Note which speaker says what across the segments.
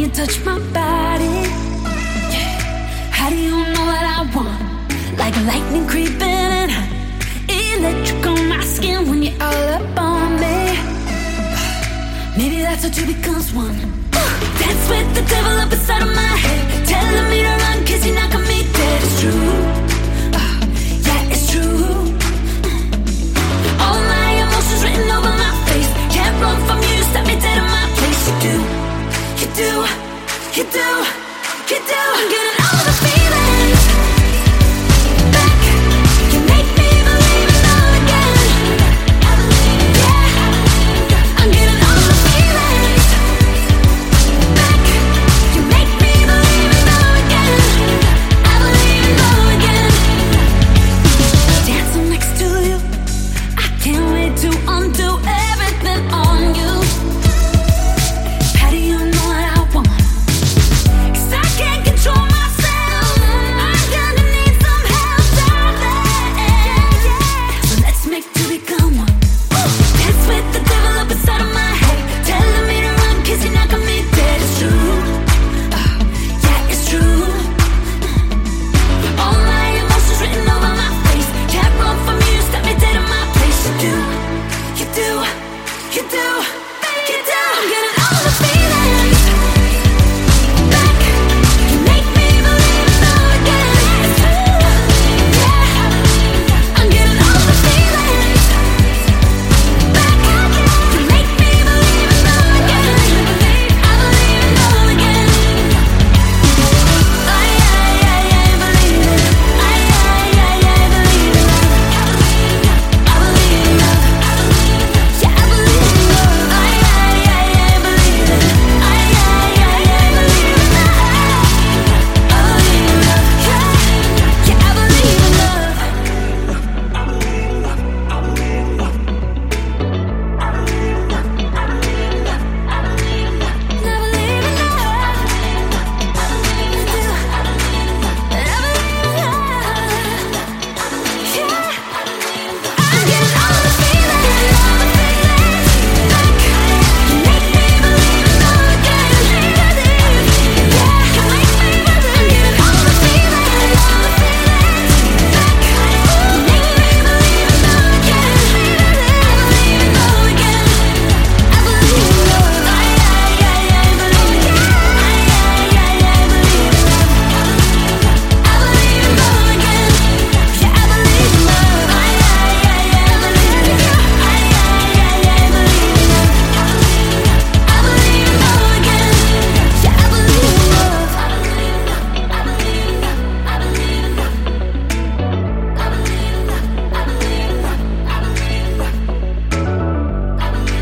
Speaker 1: touch my body. Yeah. How do you know what I want? Like lightning creeping and hot, electric on my skin when you're all up on me. Maybe that's how two becomes one. Dance with the devil up inside of my head, telling me to run 'cause you're knocking me dead. It's true, yeah, it's true. All my emotions written over my face. Can't run from you, stop me dead in my place. You do, you do, you do, you do. I'm getting all the feelings back. You make me believe in love again. Yeah, I'm getting all the feelings back. You make me believe in love again. I believe in love again. Dancing next to you, I can't wait to undo everything on you. How do you know what I want? 'Cause I can't control myself. I'm gonna need some help, darling. So let's make two become one. Dance with the devil up inside of my head, telling me to run 'cause you're knocking me dead. It's true, yeah, it's true. All my emotions written over my face. Can't run from you, stop me dead in my place. You do, you do, you do, you do. I'm getting all the feelings back. You make me believe in love again. Yeah, I'm getting all the feelings back. You make me believe in love again. I believe in love again. I believe it. I believe it. I believe in love. Yeah, I believe in love. I believe it. I believe in love. I believe in love. Yeah, I believe in love.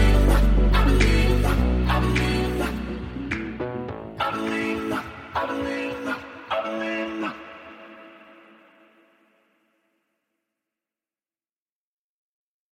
Speaker 1: I believe